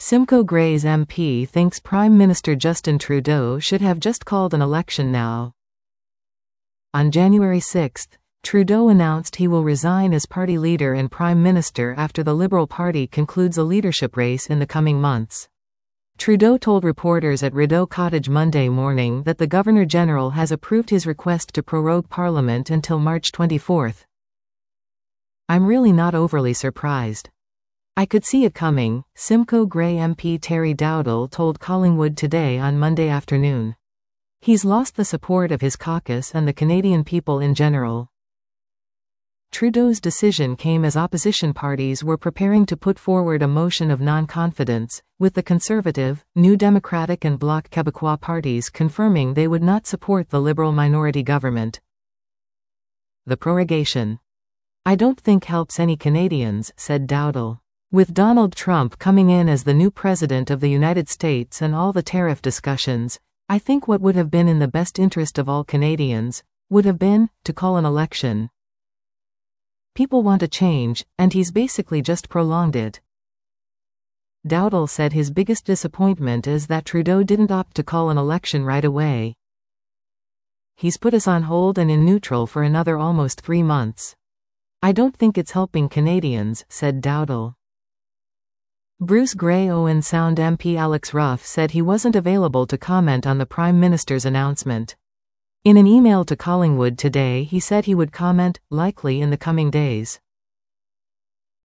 Simcoe Gray's MP thinks Prime Minister Justin Trudeau should have just called an election now. On January 6, Trudeau announced he will resign as party leader and Prime Minister after the Liberal Party concludes a leadership race in the coming months. Trudeau told reporters at Rideau Cottage Monday morning that the Governor-General has approved his request to prorogue Parliament until March 24. "I'm really not overly surprised. I could see it coming," Simcoe Grey MP Terry Dowdall told Collingwood Today on Monday afternoon. He's lost the support of his caucus and the Canadian people in general. Trudeau's decision came as opposition parties were preparing to put forward a motion of non-confidence, with the Conservative, New Democratic and Bloc Québécois parties confirming they would not support the Liberal minority government. The prorogation, "I don't think helps any Canadians," said Dowdall. "With Donald Trump coming in as the new president of the United States and all the tariff discussions, I think what would have been in the best interest of all Canadians would have been to call an election. People want a change, and he's basically just prolonged it." Dowdall said his biggest disappointment is that Trudeau didn't opt to call an election right away. "He's put us on hold and in neutral for another almost 3 months. I don't think it's helping Canadians," said Dowdall. Bruce Grey Owen Sound MP Alex Ruff said he wasn't available to comment on the Prime Minister's announcement. In an email to Collingwood Today he said he would comment, likely in the coming days.